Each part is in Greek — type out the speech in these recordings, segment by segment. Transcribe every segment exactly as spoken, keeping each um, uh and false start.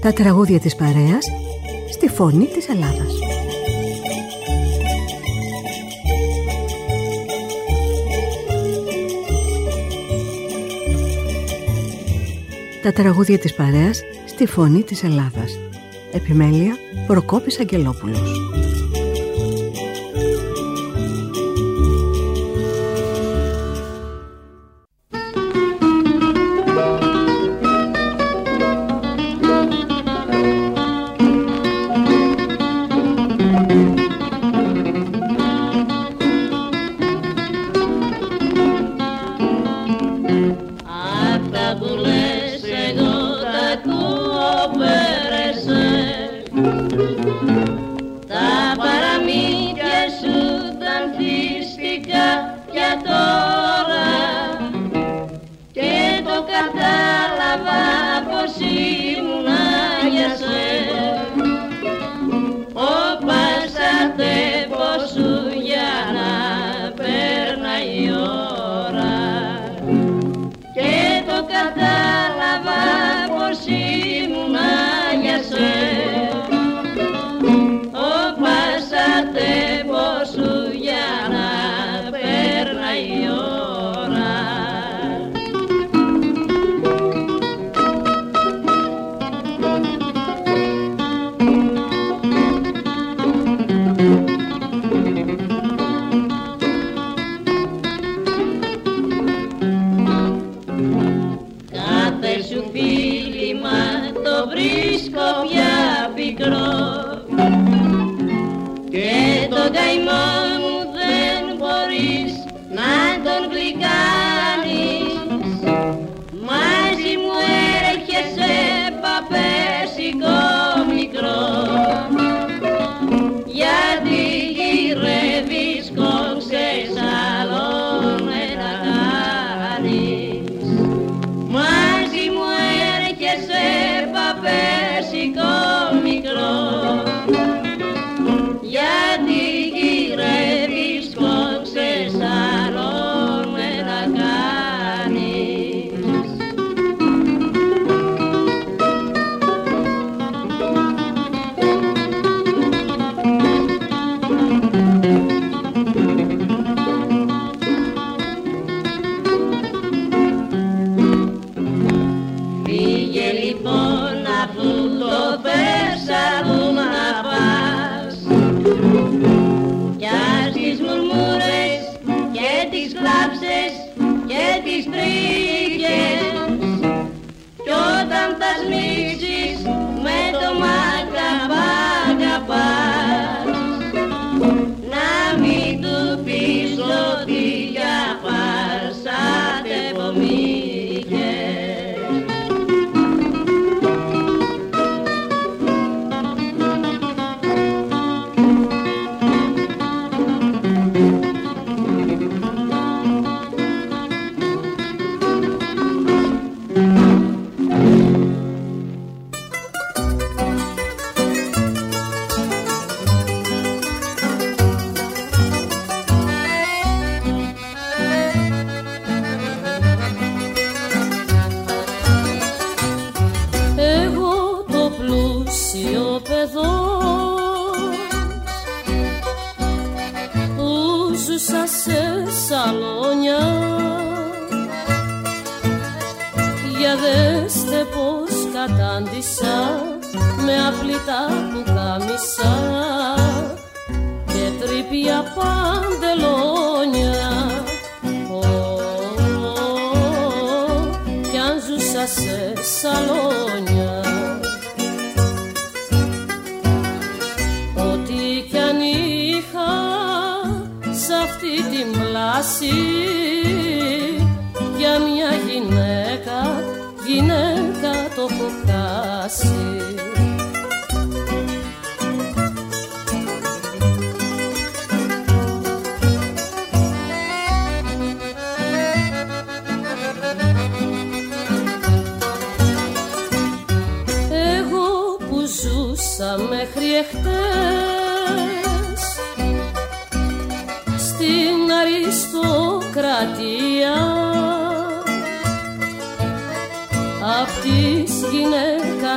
Τα τραγούδια της παρέας στη φωνή της Ελλάδας. Τα τραγούδια της παρέας στη φωνή της Ελλάδας. Επιμέλεια Προκόπης Αγγελόπουλος. αριστοκρατία απ' της γυναίκας την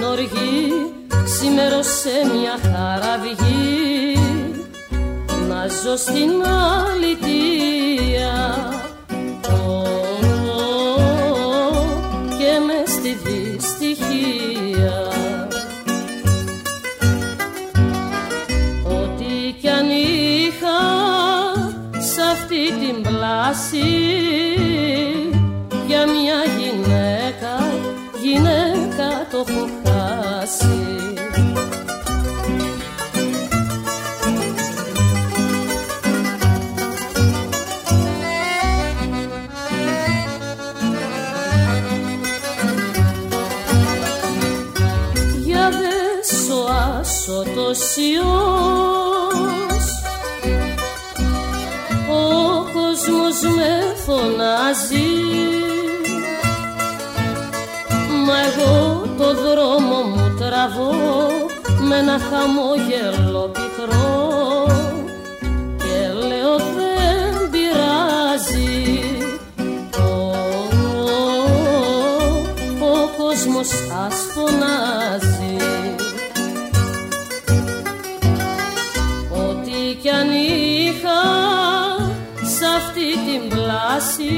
οργή, ξημέρωσε μια χαραυγή, να ζω στην αλητεία και μες στη δυστυχία. Ό,τι κι αν είχα σ' αυτή την πλάση, για μια γυναίκα, γυναίκα το έχω χάσει. Για δες ο ασωτοσιός, ο κόσμος με φωνάζει, μα εγώ το δρόμο μου τραβώ με ένα χαμόγελο πικρό και λέω δεν πειράζει. Ο, ο, ο κόσμος ας φωνάζει. Ό,τι κι αν είχα σ' αυτή την πλάση,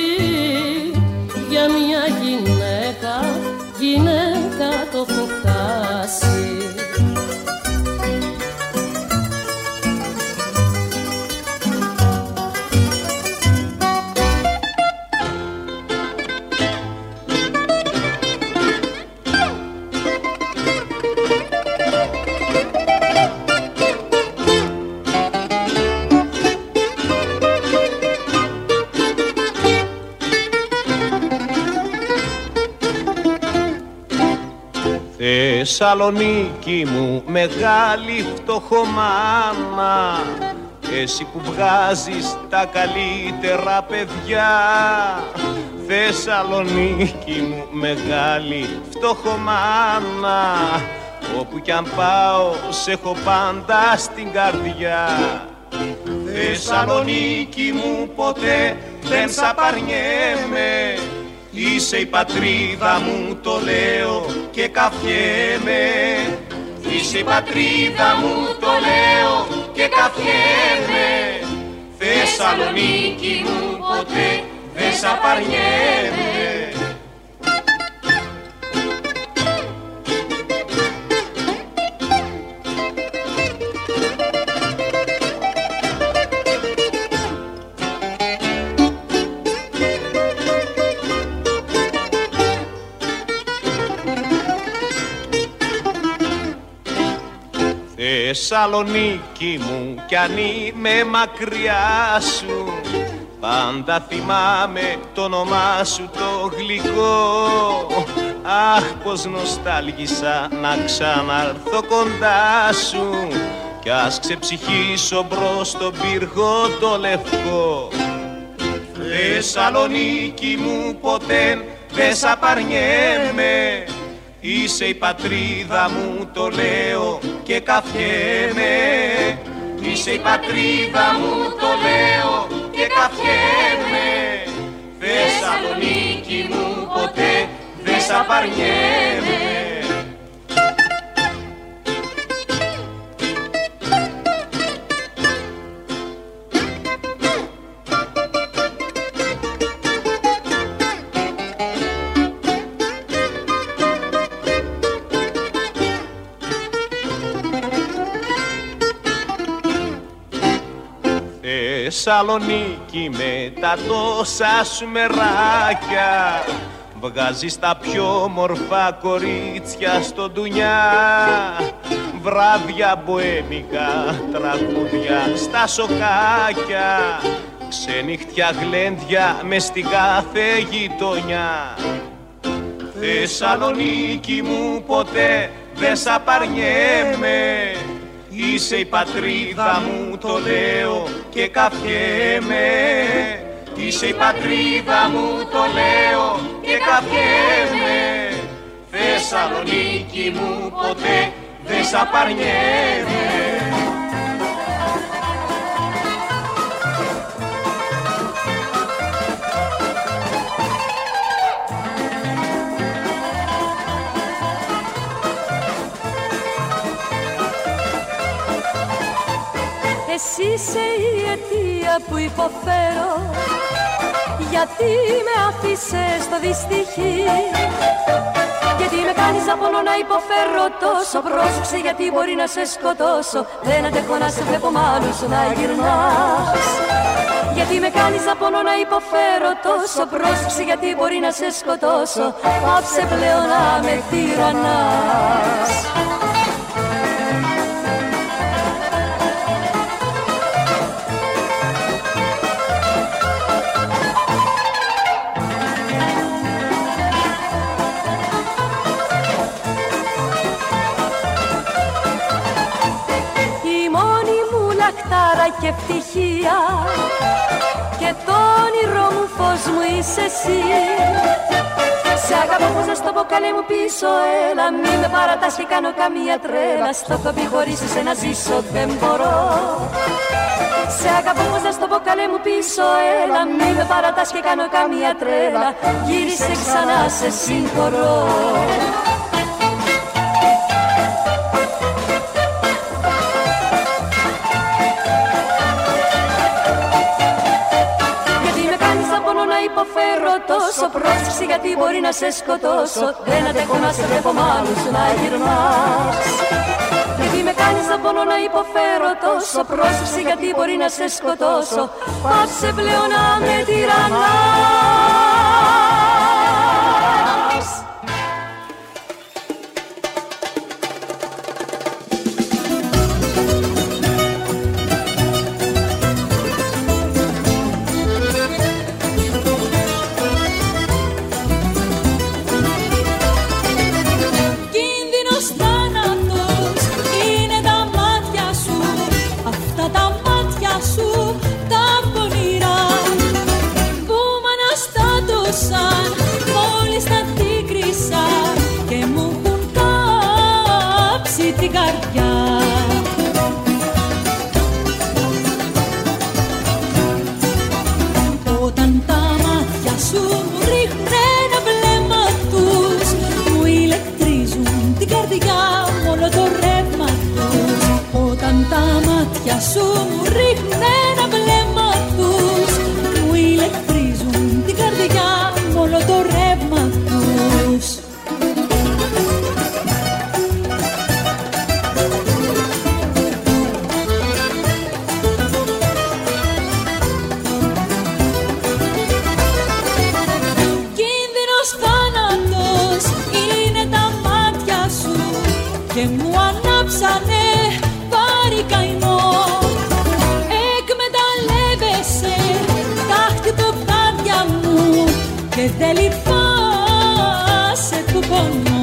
για μια γυναίκα, γυναίκα το έχω χάσει. Θεσσαλονίκη μου μεγάλη φτωχομάνα, εσύ που βγάζεις τα καλύτερα παιδιά. Θεσσαλονίκη μου μεγάλη φτωχομάνα, όπου κι αν πάω σε έχω πάντα στην καρδιά. Θεσσαλονίκη μου ποτέ δεν σ' απαρνιέμαι, είσαι η πατρίδα μου, το λέω και καφιέμαι. Είσαι η πατρίδα μου, το λέω και καφιέμαι. Θεσσαλονίκη μου ποτέ δεν σ' απαρνιέμαι. Θεσσαλονίκη μου κι αν είμαι μακριά σου, πάντα θυμάμαι το όνομά σου το γλυκό. Αχ, πως νοστάλγησα να ξαναρθώ κοντά σου, κι ας ξεψυχήσω μπρος στον πύργο το λευκό. Θεσσαλονίκη μου ποτέ δεν σ' απαρνιέμαι, είσαι η πατρίδα μου, το λέω και καφιέμαι. Είσαι η πατρίδα μου, το λέω και καφιέμαι. Θεσσαλονίκη μου ποτέ δεν σ' απαρνιέμαι. Θεσσαλονίκη με τα τόσα σου μεράκια, βγάζεις τα πιο μορφά κορίτσια στο ντουνιά. Βράδια μποέμικα, τραγούδια στα σοκάκια, ξενύχτια γλέντια μες στην κάθε γειτονιά. Θεσσαλονίκη μου ποτέ δεν σ' απαρνιέμαι, είσαι η πατρίδα μου, το λέω και καφιέμαι. Είσαι η πατρίδα μου, το λέω και καφιέμαι. Θεσσαλονίκη μου ποτέ δεν σ' απαρνιέμαι. εσύ είσαι η αιτία που υποφέρω, γιατί με άφησες στο δυστυχή. Γιατί με κάνεις να πονώ να υποφέρω τόσο. Πρόσεξε γιατί μπορεί να σε σκοτώσω. Δεν αντέχω να σε βλέπω μ' άλλους να γυρνάς. Γιατί με κάνεις να πονώ να υποφέρω τόσο. Πρόσεξε γιατί μπορεί να σε σκοτώσω. Πάψε πλέον να με τυραννάς. Και ευτυχία και το όνειρό μου φως μου είσαι εσύ. Σε αγαπώ πως να στο πω καλέ μου πίσω, έλα μη με παρατάς και κάνω καμία τρέλα. Στο κοπί χωρίς εσένα ζήσω δεν μπορώ. Σε αγαπώ πως να στο πω καλέ μου πίσω, έλα μη με παρατάς και κάνω καμία τρέλα. Γύρισε ξανά σε συγχωρώ. Υποφέρω τόσο, πρόσεξε γιατί μπορεί να σε σκοτώσω. Δεν αντέχω να σε βλέπω μ' άλλους να γυρνάς. Γιατί με κάνεις να πονώ να υποφέρω τόσο, πρόσεξε γιατί μπορεί να σε σκοτώσω. Πάψε πλέον να με τυραννάς. Μόλις τα τίκρισα και μου έχουν κάψει την καρδιά. Όταν τα μάτια σου μου ρίχνουν ένα βλέμμα τους, μου ηλεκτρίζουν την καρδιά με όλο το ρεύμα τους. Όταν τα μάτια σου μου ρίχνουν ένα βλέμμα τους, μου ηλεκτρίζουν την καρδιά όλο το ρεύμα τους. Κίνδυνος θάνατος είναι τα μάτια σου και μου ανάψανε πάρει καημό. Εκμεταλλεύεσαι τα χτυποπάδια μου και δεν λυπάσαι του πονώ.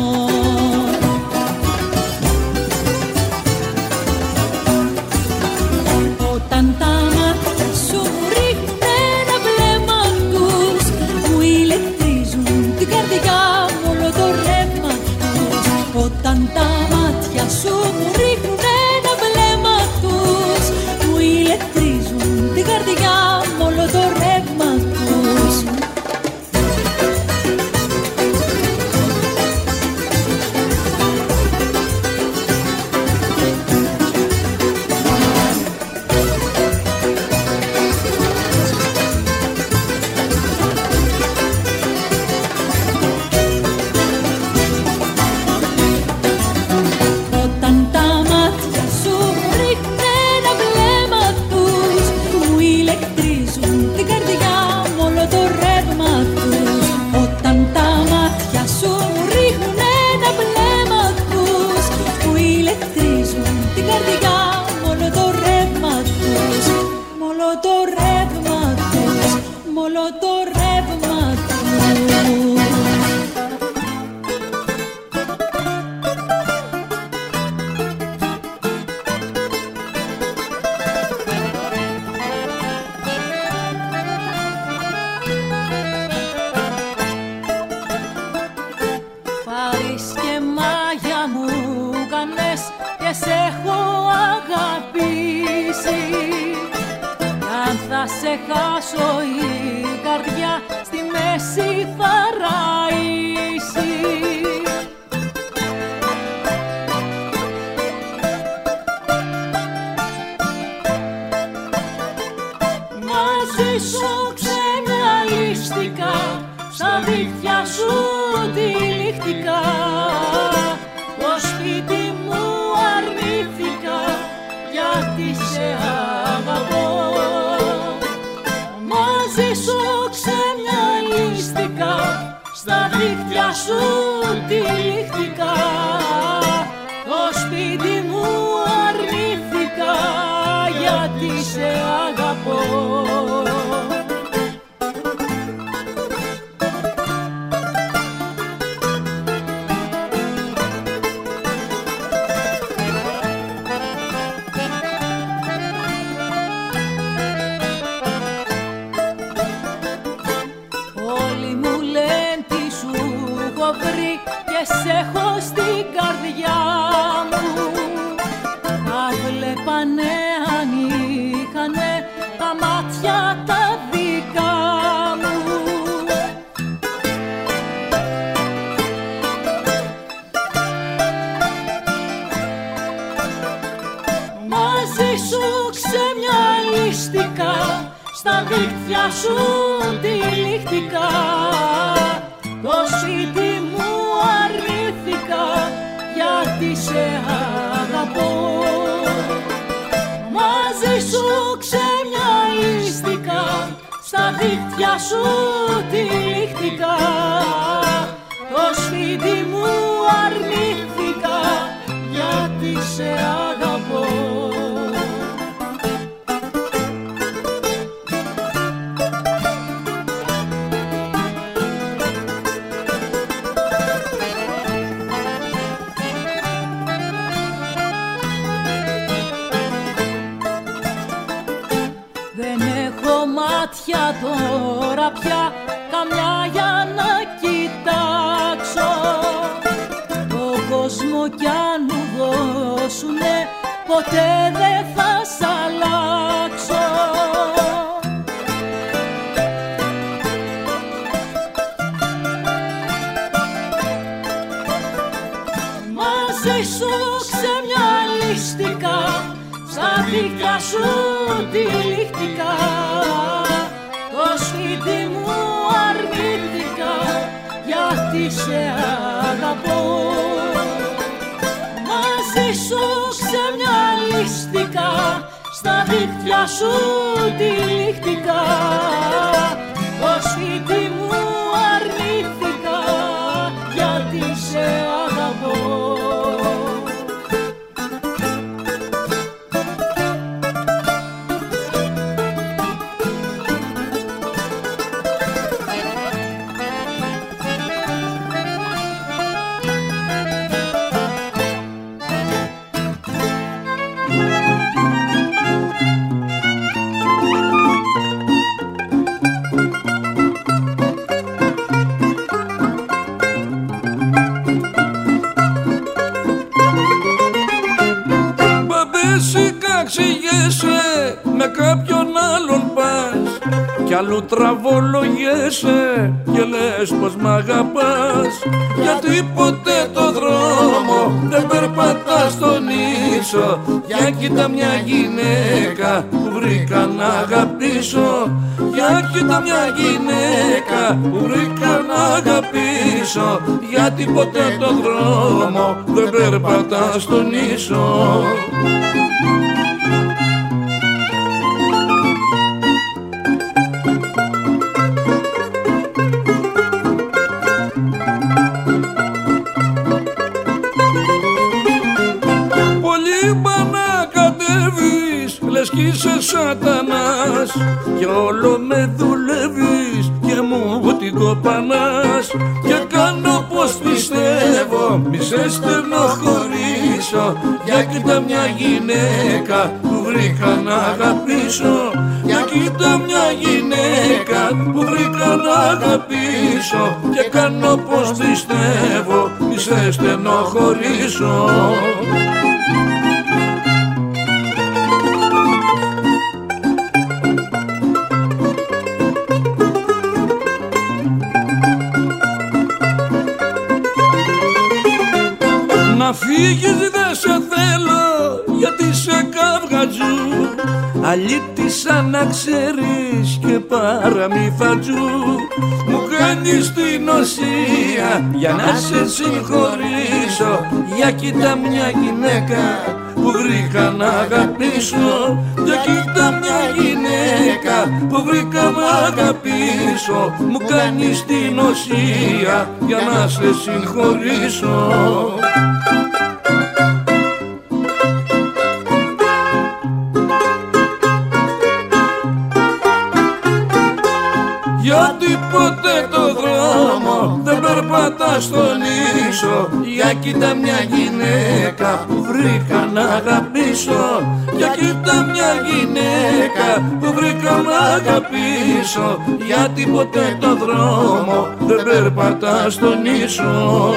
Όταν τα μάτια σου ρίχνουν ένα βλέμμα τους, μου ηλεκτρίζουν την καρδιά μου όλο το ρεύμα τους. Όταν τα μάτια σου μου ρίχνουν ένα βλέμμα τους, μου ηλεκτρίζουν την καρδιά μου όλο το ρεύμα τους. δίχτυα σου τυλίχτηκα, το σπίτι μου αρνήθηκα γιατί σε αγαπώ. Μαζί σου ξεμυαλίστηκα, στα δίχτυα σου τυλίχτηκα, το σπίτι μου αρνήθηκα γιατί σε αγαπώ. Σε έχω στην καρδιά μου, τα βλέπανε αν είχανε τα μάτια τα δικά μου. Μαζί σου ξεμυαλίστηκα, στα δίχτυα σου τυλίχτηκα, το σπίτι μου αρνήθηκα γιατί σε αγαπώ. Μαζί σου ξεμυαλίστηκα, στα δίχτυα σου τυλίχτηκα, το σπίτι μου αρνήθηκα γιατί σε αγαπώ. Μάτια τώρα πια καμιά για να κοιτάξω, το κόσμο κι αν μου δώσουνε ποτέ δεν θα σ' αλλάξω. Μαζί σου ξεμυαλίστηκα, στα δίχτυα σου τυλίχτηκα, το σπίτι μου αρνήθηκα γιατί σε αγαπώ. Μαζί σου ξεμυαλίστηκα, στα δίχτυα σου τυλίχτηκα, το σπίτι μου αρνήθηκα γιατί σε αγαπώ. Με κάποιον άλλον πας κι αλλού τραβολογέσαι και λες πως μ' αγαπάς, γιατί ποτέ το δρόμο δεν περπατάς στον ίσο. Για κοίτα μια γυναίκα που βρήκα να αγαπήσω, για κοίτα μια γυναίκα που βρήκα να αγαπήσω, γιατί ποτέ το δρόμο δεν περπατάς στον ίσο. Λες κι είσαι σατανάς και όλο με δουλεύεις και μου την κοπανάς, και κάνω πως πιστεύω μη σε στενοχωρήσω. Για κοίτα μια γυναίκα που βρήκα να αγαπήσω, για κοίτα μια γυναίκα που βρήκα να αγαπήσω, και κάνω πως πιστεύω μη σε στενοχωρήσω. Να φύγεις δεν σε θέλω γιατί σε καυγατζού, αλήτησα να ξέρεις και παραμυθατζού. Μου κάνεις την οσία για να σε συγχωρήσω. Για κοίτα μια γυναίκα που βρήκα να αγαπήσω. Για κοίτα μια γυναίκα που βρήκα να αγαπήσω. Μου κάνεις την οσία για να σε συγχωρήσω. Γιατί ποτέ το δρόμο δεν περπατάς στον ίσο. Για κοίτα μια γυναίκα που βρήκα να αγαπήσω. Για κοίτα μια γυναίκα που βρήκα να αγαπήσω. Γιατί ποτέ το δρόμο δεν περπατάς στον ίσο.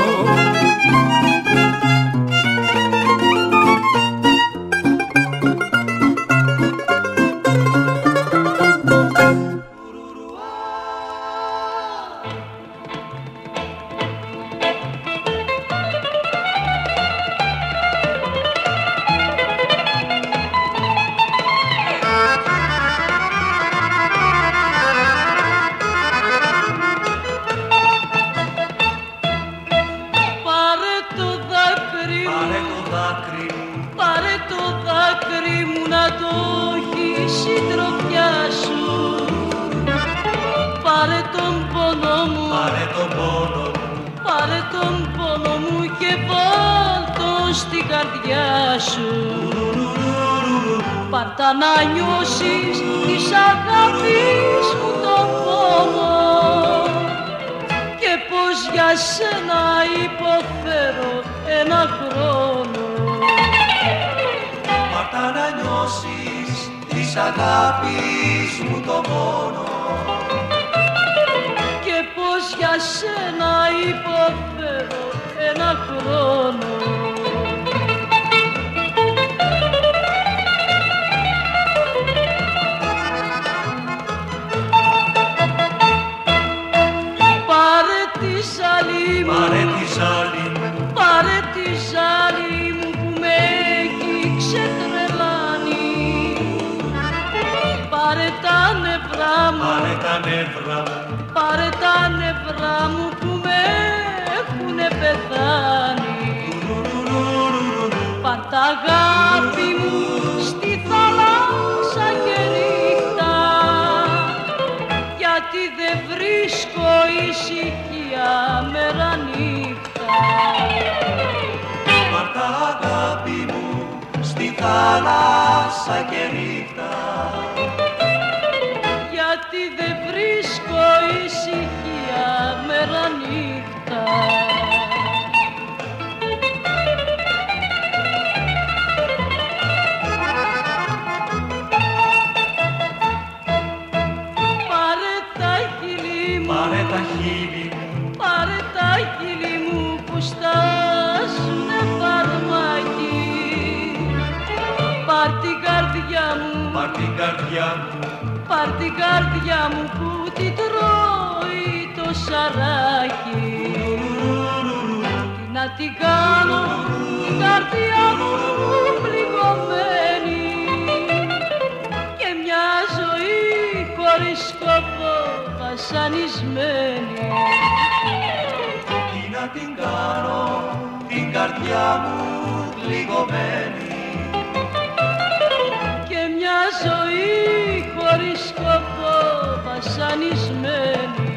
Πάρτα να νιώσεις της αγάπης μου τον πόνο και πως για σένα υποφέρω ένα χρόνο. Πάρτα να νιώσεις της αγάπης μου τον πόνο και πως για σένα υποφέρω ένα χρόνο. Πάρε τη ζάλη μου, πάρε τη ζάλη μου που με έχει ξετρελάνει. Πάρε τα νευρά μου, πάρε τα νευρά μου, πάρε τα νευρά μου που με έχουνε πεθάνει. Πάρ' τα αγάπη μου στη θάλασσα και νύχτα, γιατί δεν βρίσκω ησυχία μέρα νύχτα. Πάρ' τα αγάπη μου στη θάλασσα και νύχτα, γιατί δεν βρίσκω ησυχία μέρα νύχτα. Πάρε τα χείλη μου, πάρε τα χείλη μου, πάρε τα χείλη μου που στάζουνε φαρμάκι. Πάρ' την καρδιά μου, πάρ' την καρδιά μου, πάρ' την καρδιά μου που την τρώει το σαράκι. Τι να την κάνω την καρδιά μου πληγωμένη και μια ζωή χωρίς σκοπό βασανισμένη. Τι να την κάνω την καρδιά μου πληγωμένη και μια ζωή χωρίς σκοπό βασανισμένη.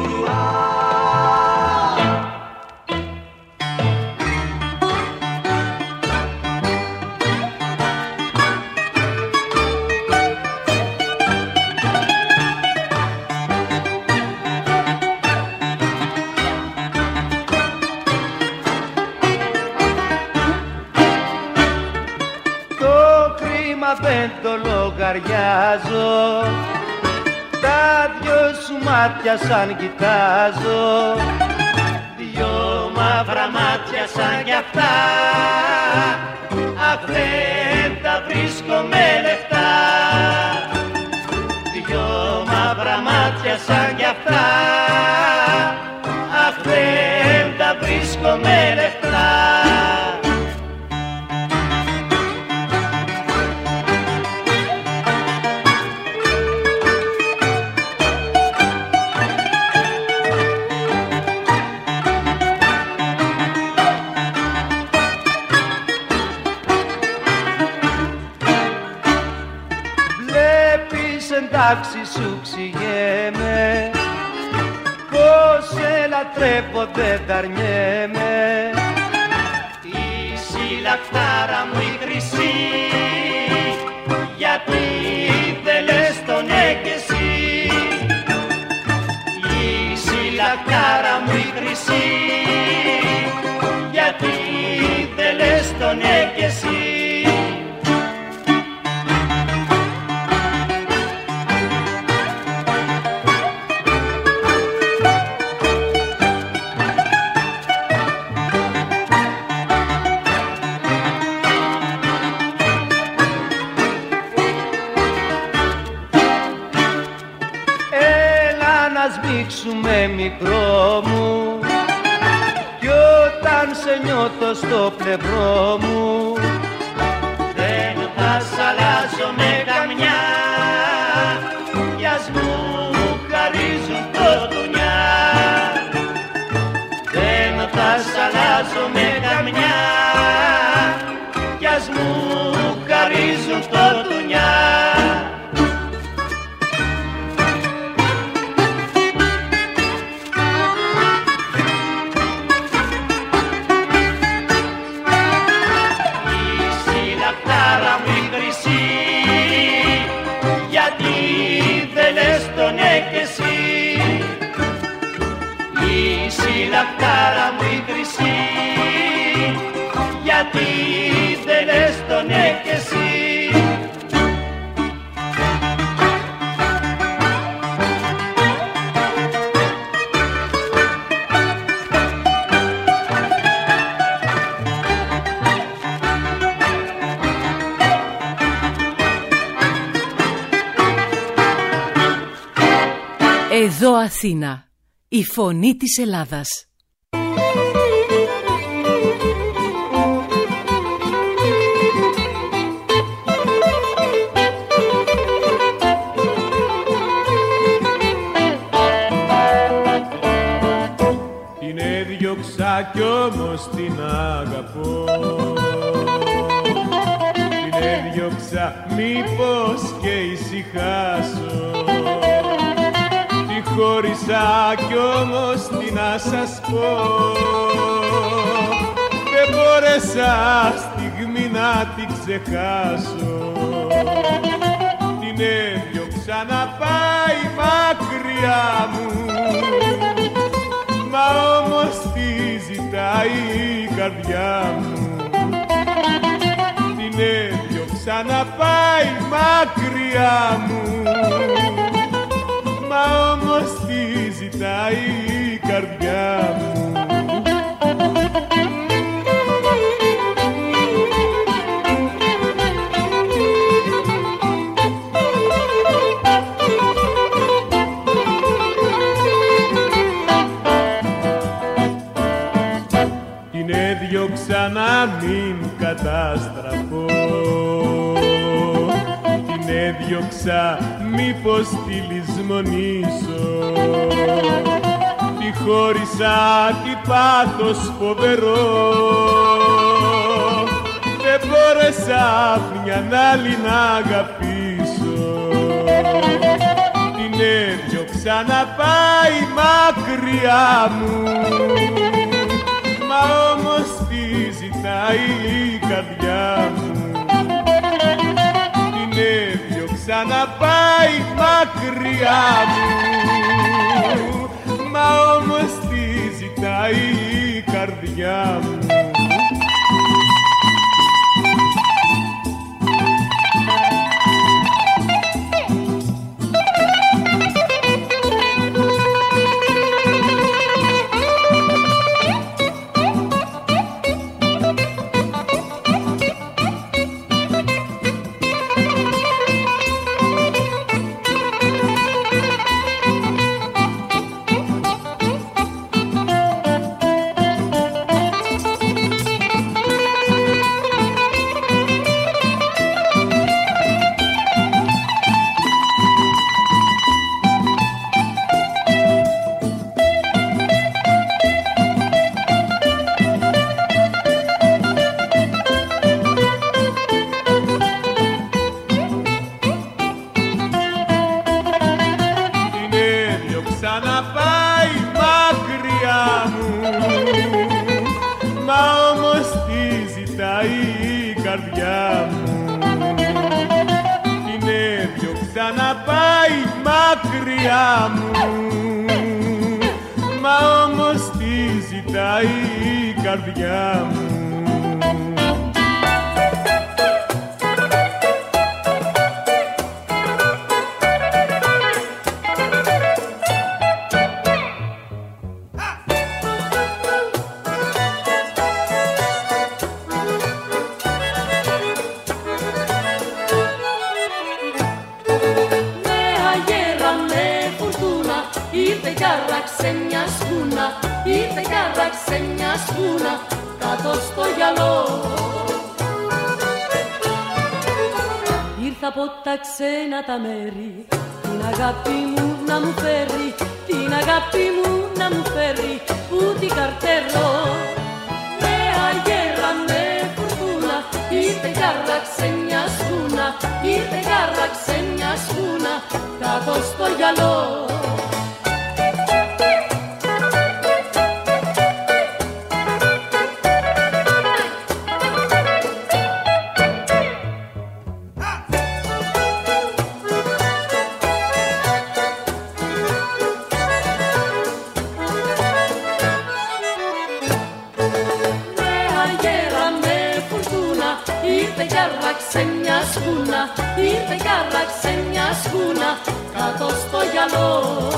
Δεν το λογαριάζω, τα δυο σου μάτια σαν κοιτάζω, δυο μαύρα μάτια σαν κι αυτά, αχ δεν τα βρίσκω με λεφτά. Δυο μαύρα μάτια σαν κι αυτά, αχ δεν τα βρίσκω με λεφτά. τάξη σου ξηγέμαι, πως σε λατρεύω δεν τ' αρνιέμαι. Είσαι η λαχτάρα μου η χρυσή, γιατί δεν λες το ναι κι εσύ. Είσαι η λαχτάρα μου η χρυσή, γιατί δεν λες το ναι κι εσύ. Σμίξουμε μικρό μου, κι όταν σε νιώθω στο πλευρό μου, δεν θα σ' αλλάζω με καμιά, κι ας μου χαρίζουν το δουνιά. Δεν θα σ' αλλάζω με καμιά, κι ας μου χαρίζουν το δουνιά. Λαχτάρα μου η χρυσή, γιατί δεν λες το ναι κι εσύ. Εδώ Αθήνα, η φωνή της Ελλάδας. Την έδιωξα κι όμως την αγαπώ, την έδιωξα μήπως και ησυχάσω. Τη χώρισα κι όμως τι να σας πω, δεν μπόρεσα στιγμή να την ξεχάσω. Την έδιωξα να πάει μακριά μου, μα όμως τι ζητάει η καρδιά μου. Την έδιωξα να πάει μακριά μου, μα όμως τι ζητάει η καρδιά μου. Την έδιωξα να μην καταστραφώ, την έδιωξα μήπως τη λησμονήσω. Τη χώρισα τι πάθος φοβερό, δεν μπόρεσα μια άλλη να αγαπήσω. Την έδιωξα να πάει μακριά μου, μα όμως τι ζητάει η καρδιά μου. Την έδιωξα να πάει μακριά μου, μα όμως τι ζητάει η καρδιά μου. καρδιά μου. Την έδιωξα να πάει μακριά μου, μα όμως τι ζητάει η καρδιά μου. Άραξε μια σκούνα, ήρθε κι άραξε μια σκούνα κάτω στο γυαλό. Ήρθα από τα ξένα τα μέρη, την αγάπη μου να μου φέρει, την αγάπη μου να μου φέρει ούτι καρτέρω. Με αγέρα με φουρτούνα, ήρθε κι άραξε μια σκούνα, ήρθε κι άραξε μια σκούνα κάτω στο γυαλό. Ήρθε κι άραξε μια σκούνα κάτω στο γυαλό.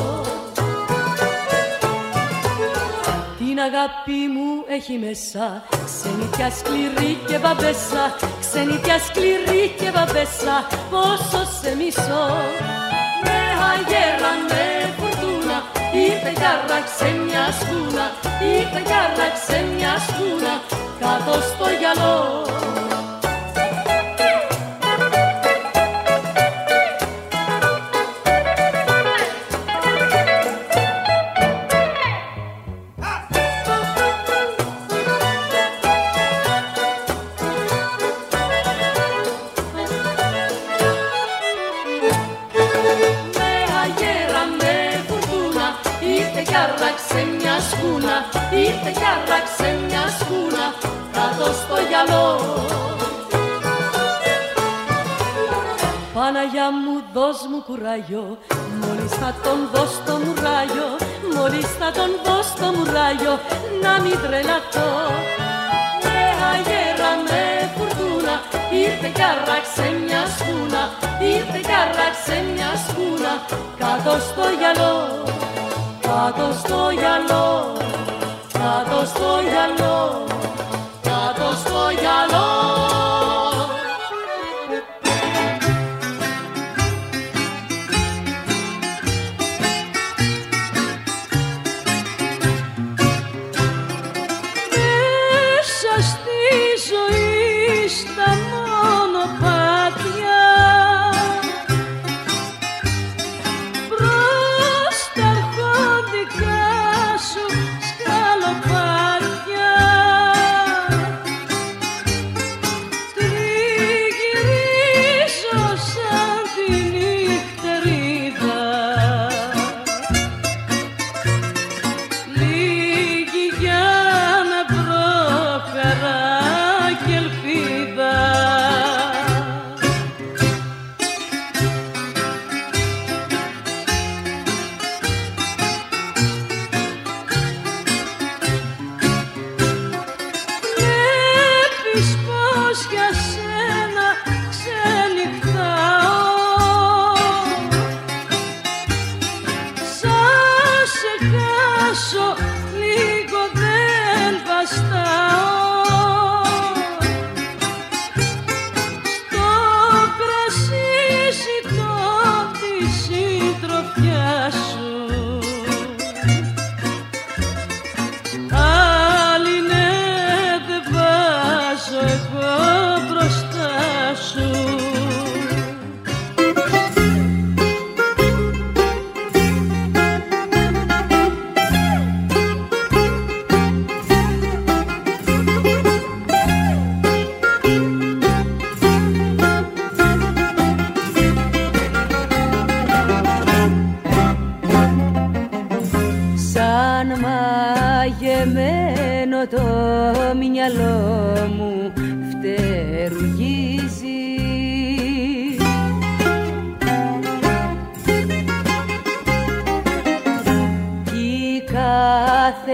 Την αγάπη μου έχει μέσα ξενιτιά σκληρή και μπαμπέσα, ξενιτιά σκληρή και μπαμπέσα, πόσο σε μισώ. Με αγέρα με φουρτούνα, ήρθε κι άραξε μια σκούνα, ήρθε κι άραξε μια σκούνα κάτω στο γυαλό. Ήρθε κι άραξε μια σκούνα κάτω στο γυαλό. Παναγιά μου δώσ' μου κουράγιο, μόλις θα τον δώσ' το μουράγιο, μόλις θα τον δώσ' το μουράγιο να μην τρελαθώ. Με αγέρα με φουρτούνα, ήρθε κι άραξε μια σκούνα, ήρθε κι άραξε μια σκούνα κάτω στο γυαλό, κάτω στο γυαλό. Κάτω στο γυαλό, κάτω στο γυαλό. Μέσα στη ζωή στα μονοπάτια, προς τα αρχοντικά σου σκαλοπάτια,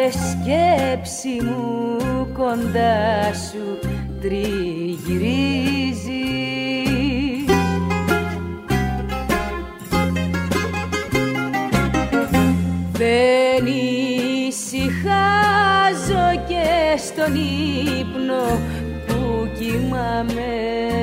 σκέψη μου κοντά σου τριγυρίζει. Δεν ησυχάζω και στον ύπνο που κοιμάμαι.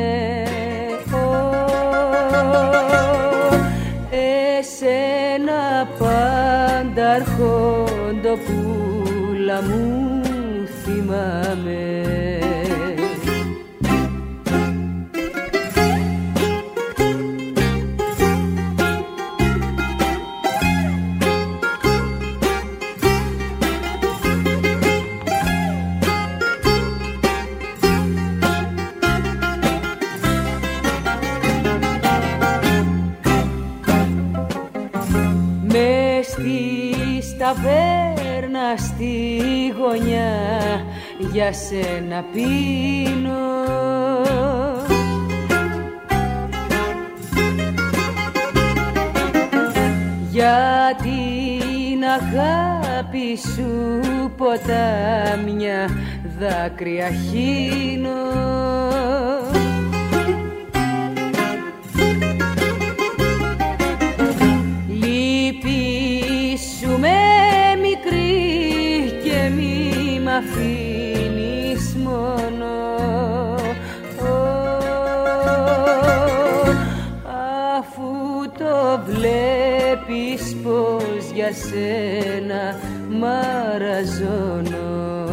Εσένα πάντα αρχόντοπούλα μου θυμάμαι. Ταβέρνα στη γωνιά για σένα πίνω. Για την αγάπη σου ποτάμια δάκρυα χύνω. Αφήνεις μόνο, αφού το βλέπεις πως για σένα μαραζώνω.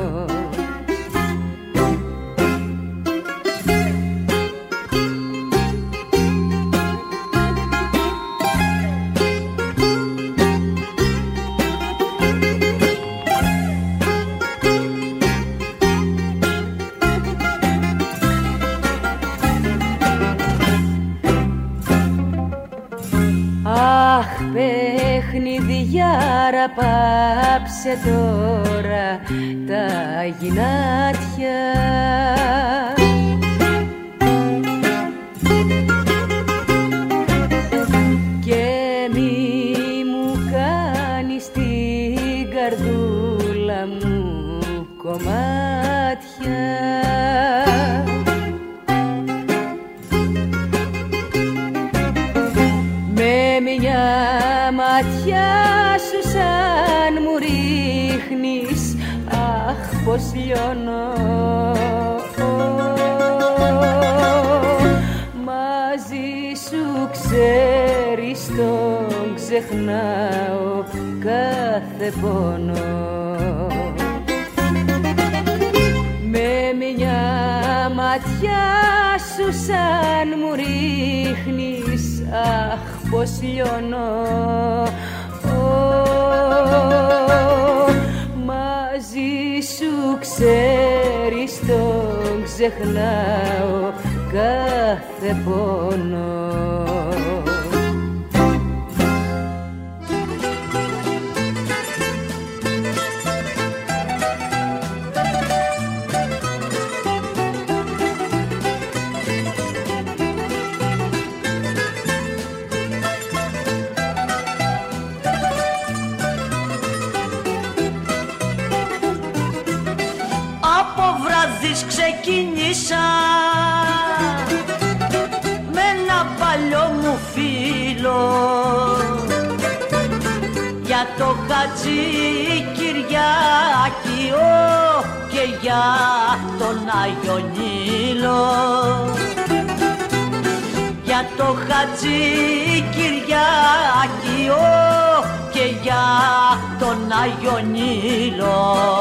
Παιχνιδιάρα, πάψε τώρα τα γυνάτια. Και μη μου κάνεις την καρδούλα μου κομμάτια. Ματιά σου σαν μου ρίχνεις, αχ πως λιώνω. Μαζί σου ξέρεις τον ξεχνάω κάθε πόνο. Με μια ματιά σου σαν μου ρίχνεις, αχ πως λιώνω. Μαζί σου ξέρεις τον ξεχνάω κάθε πόνο. Ξεκίνησα με ένα παλιό μου φίλο για το Χατζη Κυριάκιο και για τον Άγιο Νείλο. Για το Χατζη Κυριάκιο και για τον Άγιο Νείλο.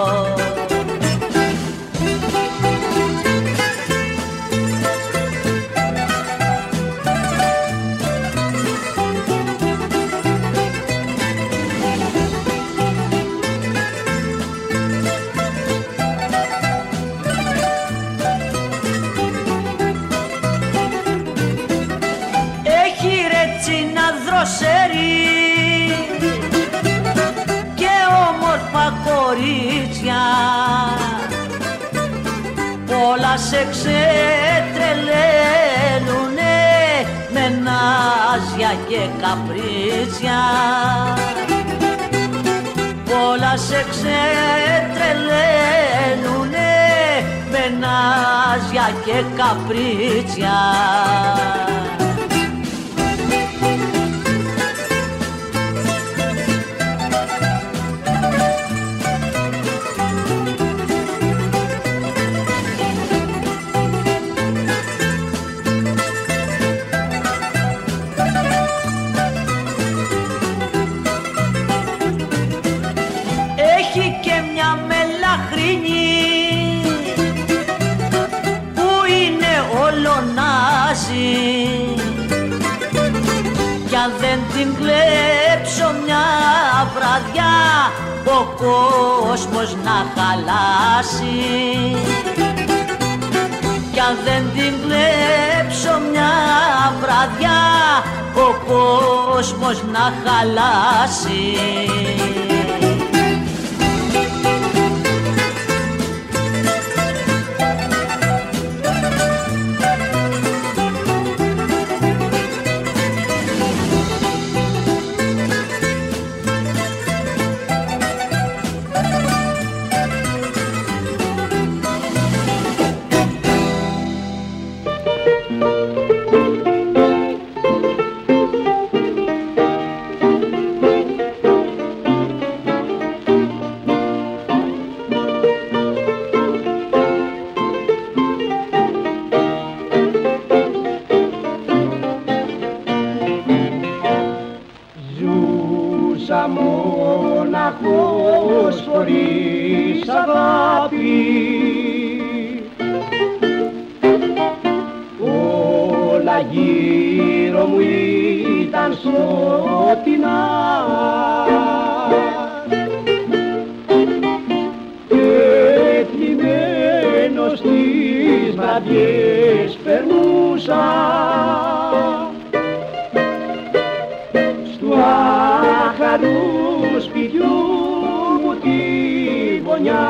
Και όμορφα κορίτσια όλα σε ξετρελαίνουνε με νάζια και καπρίτσια. Όλα σε ξετρελαίνουνε με νάζια και καπρίτσια. Κι αν δεν την κλέψω μια βραδιά ο κόσμος να χαλάσει. Κι αν δεν την κλέψω μια βραδιά ο κόσμος να χαλάσει. μοναχός χωρίς αγάπη. Όλα γύρω μου ήταν σκοτεινά και θλιμμένος τις βραδιές περνούσα στου άχαρου σπιτιού μου τη γωνιά.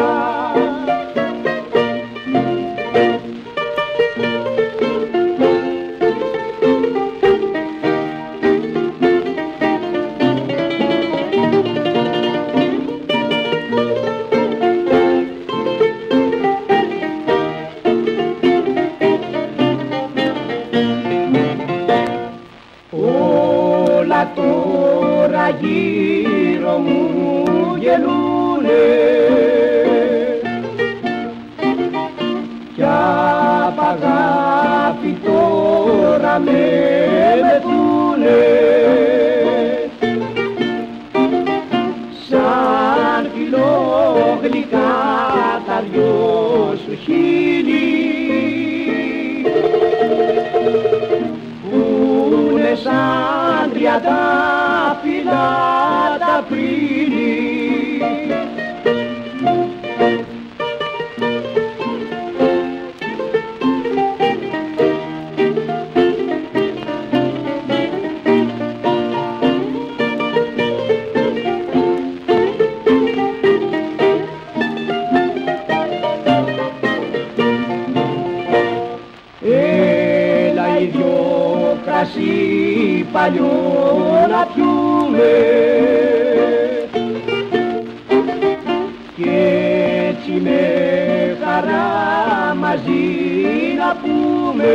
Τώρα γύρω μου γελούνε κι απ' αγάπη τώρα με μεθούνε σαν φιλόγλυκά τα δυο σου χείλη πούνε σαν τριαντάφυλλα τα πρίλη. Έλα οι δυο κρασί παλιό να πιούμε και έτσι με χαρά μαζί να πούμε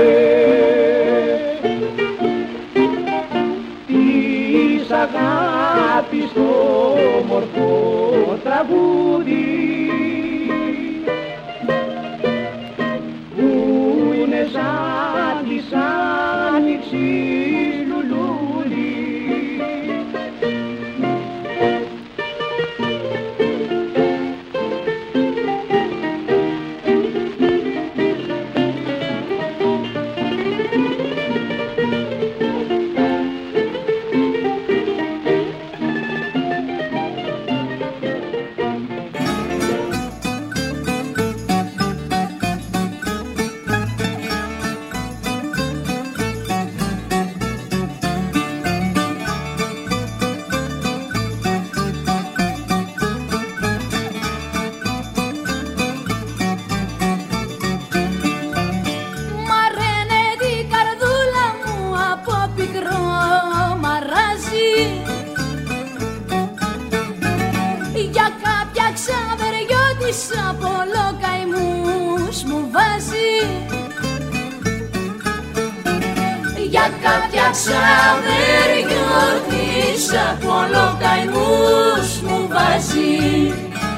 της αγάπης το μορφό τραγούδι που είναι σαν της άνοιξης λουλούδι. πλάκα φτιάξα, δεν γιορτήσα, που όλο καημούς μου βάζει.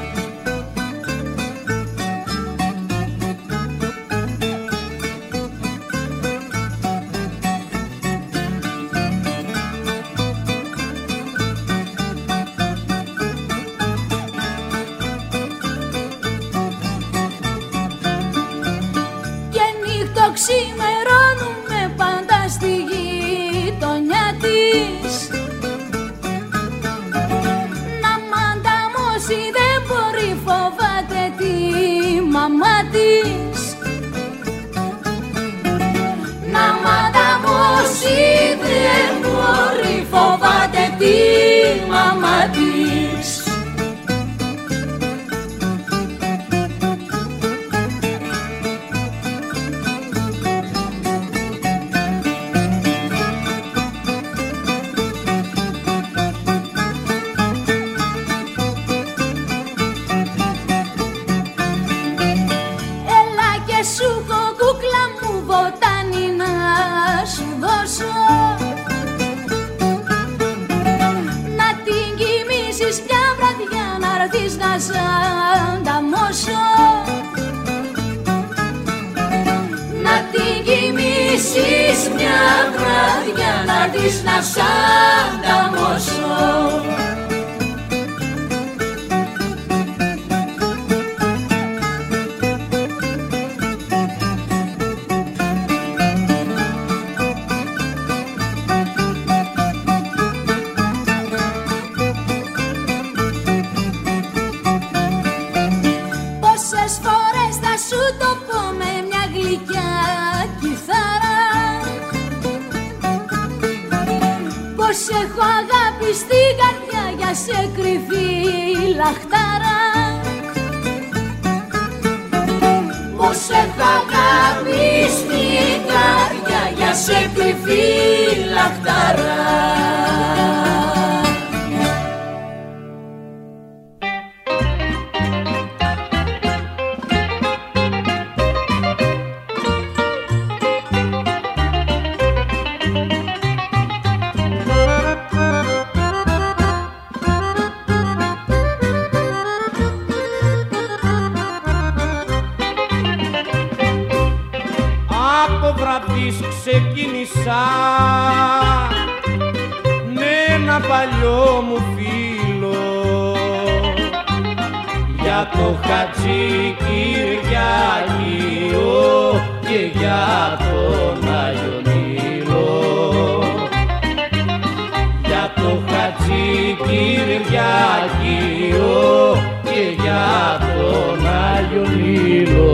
Ξημερώνουμε πάντα στη γειτονιά της. Να μανταμώσει δεν μπορεί, φοβάται τη μαμά της. Να μανταμώσει δεν μπορεί, φοβάται τη μαμά της. Να σ' ανταμώσω, να την κοιμήσεις μια βράδια, να έρθεις να σ' ανταμώσω. Έχω αγάπη στην καρδιά, για σε κρυφή λαχτάρα. Πως έχω αγάπη στην καρδιά, για σε κρυφή λαχτάρα. Ξεκίνησα με ένα παλιό μου φίλο για το Χατζη Κυριάκιο και για τον Άγιο Νείλο. Για το Χατζη Κυριάκιο και για τον Άγιο Νείλο.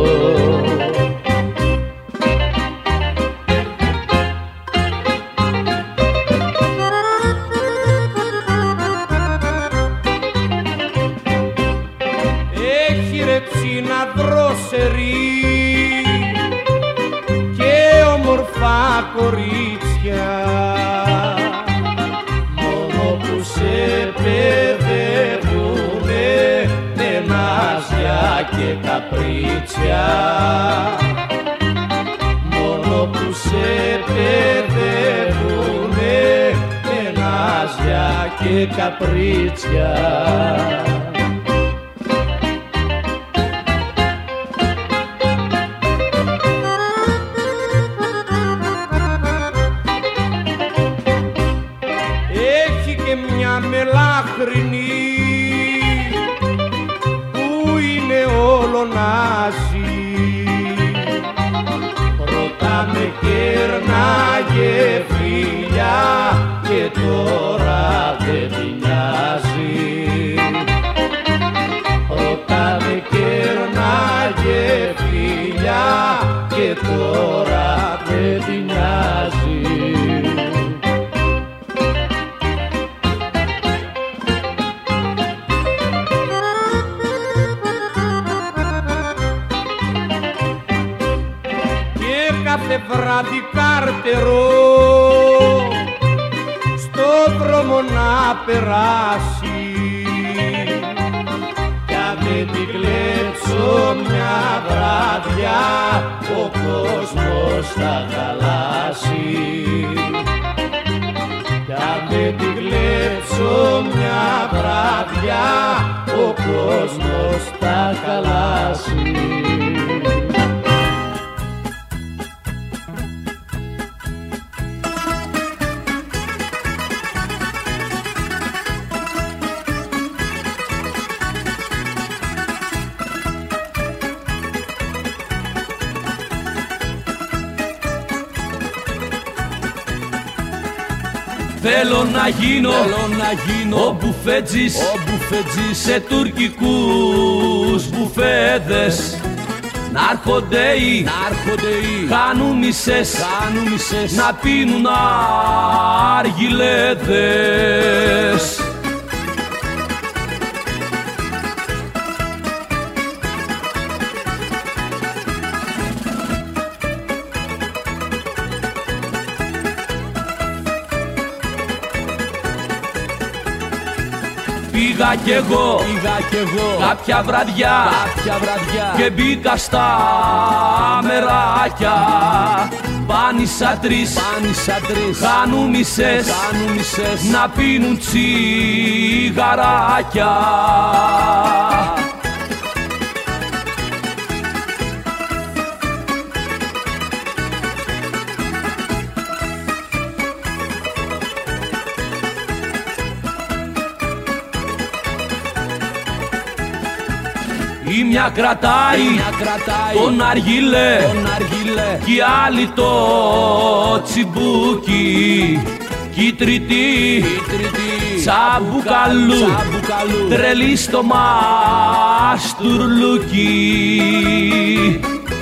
Και όμορφα κορίτσια, μόνο που σε παιδεύουνε νενάζια και καπρίτσια. Μόνο που σε παιδεύουνε νενάζια και καπρίτσια. Που είναι όλο νάζι, πρώτα με κέρναγε φιλιά και τώρα δεν τη νοιάζει. Πρώτα με κέρναγε φιλιά και τώρα δεν τη νοιάζει. Κάθε βράδυ κάρτερο στο δρόμο να περάσει, κι αν δεν την κλέψω μια βράδια ο κόσμος θα χαλάσει. την κλέψω μια βραδιά, ο κόσμος θα χαλάσει. Θέλω να γίνω, θέλω να γίνω ο μπουφέτζης, ο μπουφέτζης σε τουρκικούς μπουφέδες. Νάρχονται οι, κάνουν μισές, να πίνουν αργιλέδες. Πήγα κι εγώ, πήγα κι εγώ κάποια βραδιά, κάποια βραδιά και μπήκα στα μεράκια. Πάνησα τρεις, πάνησα τρεις, κάνουν μισές, κάνουν μισές, να πίνουν τσιγαράκια. Η μια κρατάει, μια κρατάει τον αργιλέ, τον αργιλέ, κι η άλλη το τσιμπούκι. Κι η τρίτη, τσαμπουκαλού, τσαμπουκαλού, τρελή στο μαστουρλούκι.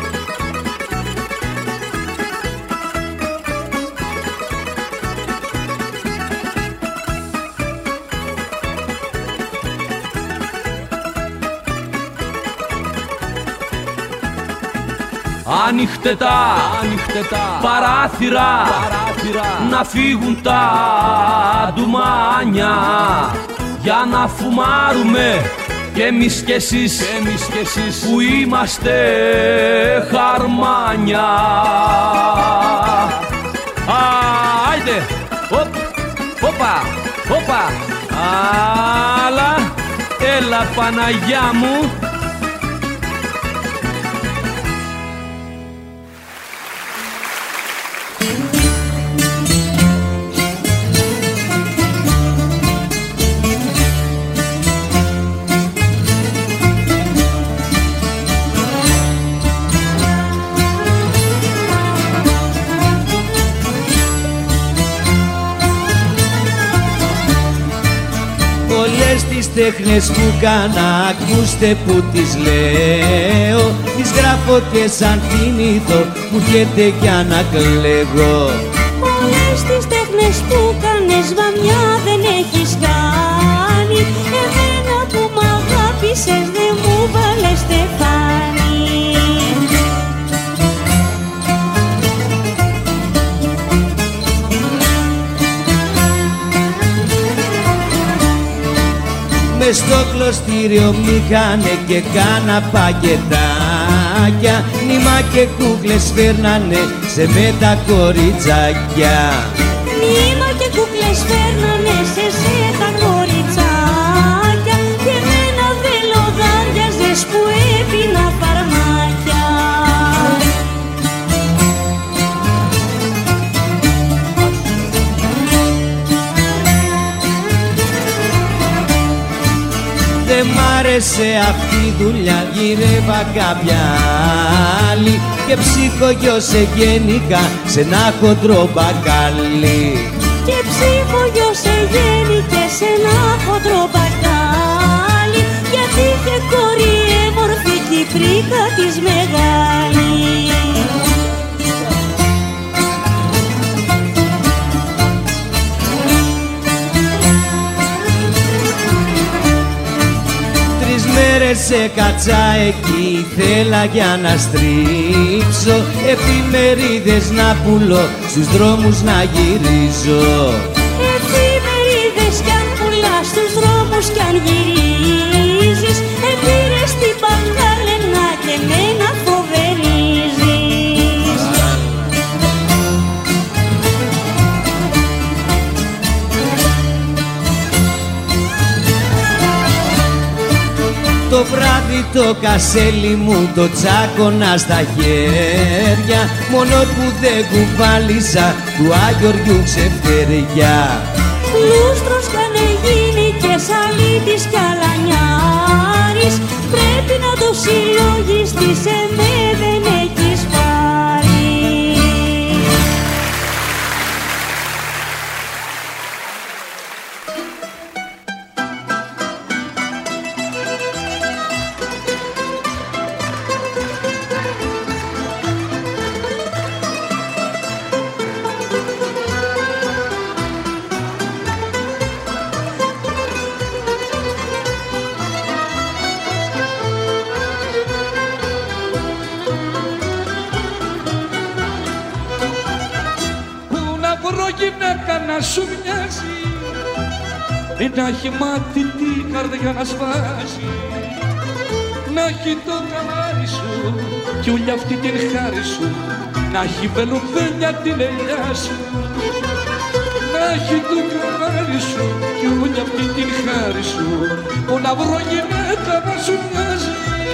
Άνοιχτε τα, άνοιχτε τα παράθυρα, παράθυρα, να φύγουν τα ντουμάνια, για να φουμάρουμε κι εμείς κι εσείς, κι εμείς κι εσείς που είμαστε χαρμάνια. Άιντε, οπ, οπα, οπα, άλλα, έλα Παναγιά μου. Όλες τις τέχνες που κάνα, ακούστε που τις λέω, τις γράφω και σαν την είδω, μου έρχεται για να κλαίγω. Όλες τις τέχνες που κάνες, βαμιά δεν έχεις κάνει, εμένα που μ' αγάπησες δεν μου βάλες στεφάνι. Μες στο κλωστήριο μήχανε και κάνα παγετάκια, νήμα και κούκλες φέρνανε σε με τα κοριτσάκια. Νήμα και κούκλες φέρνανε σε σε τα κοριτσάκια, και εμένα δεν λοδάριαζες που έπινα φαρμάκια. Δεν μ' άρεσε αυτή η δουλειά, γυρεύα κάποια άλλη και ψυχογιώσε γενικά σε ένα χοντρό μπακάλι. Και ψυχογιώσε γενικά σε ένα χοντρό μπακάλι, γιατί είχε κόρη έμορφη κι η πρίκα της μεγάλη. Σε κάτσα εκεί, θέλα για να στρίψω, εφημερίδες να πουλώ, στους δρόμους να γυρίζω. Εφημερίδες κι αν πουλάς, στους δρόμους κι αν γυρίζεις, επήρες την παγκάλαινα και εμένα φοβερίζεις. το βράδυ το κασέλι μου το τσάκωνα στα χέρια, μόνο που δεν κουβάλιζα του Αγιοριού ξεφτεριά. Λούστρος κάνε γίνει και σαλίτης κι αλανιάρης, πρέπει να το συλλόγεις, της εμέ δεν έχεις πάρει. Να σου μοιάζει, να έχει μάθει την καρδιά να σβάζει, να έχει το καμάρι σου κι όλη αυτή την χάρη σου, να έχει βελουδένια την ελιά σου, να έχει το καμάρι σου κι όλη αυτή την χάρη σου, που να βρω γυναίκα να σου μοιάζει.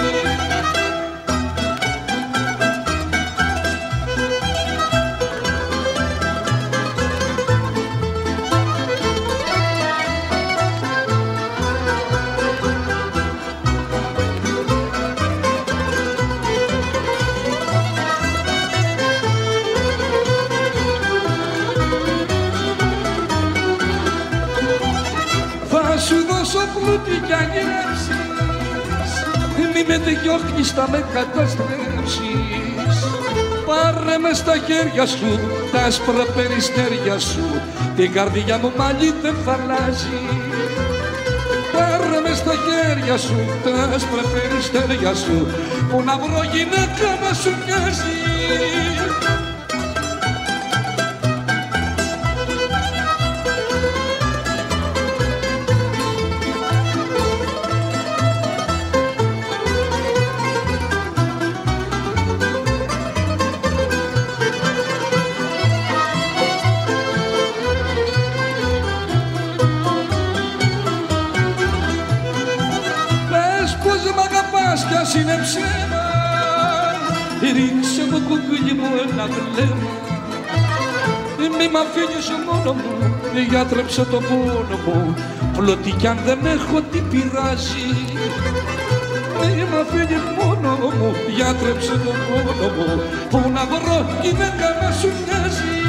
Κι αν γυρεύσεις, μη με διώχνεις, θα με καταστρέψεις. Πάρε με στα χέρια σου τα άσπρα περιστέρια σου, την καρδιά μου μαλλί δεν θα αλλάζει. Πάρε με στα χέρια σου τα άσπρα περιστέρια σου, που να βρω γυναίκα να σου μοιάζει. Είναι ψέμα, ρίξε μου κουκκούλι μου ένα βλέμμα. Μη μ' αφήνεις μόνο μου, γιατρέψε το πόνο μου, πλωτή κι αν δεν έχω τι πειράζει. Μη μ' αφήνεις μόνο μου, γιατρέψε το πόνο μου, που να βρω γυναίκα να σου μοιάζει.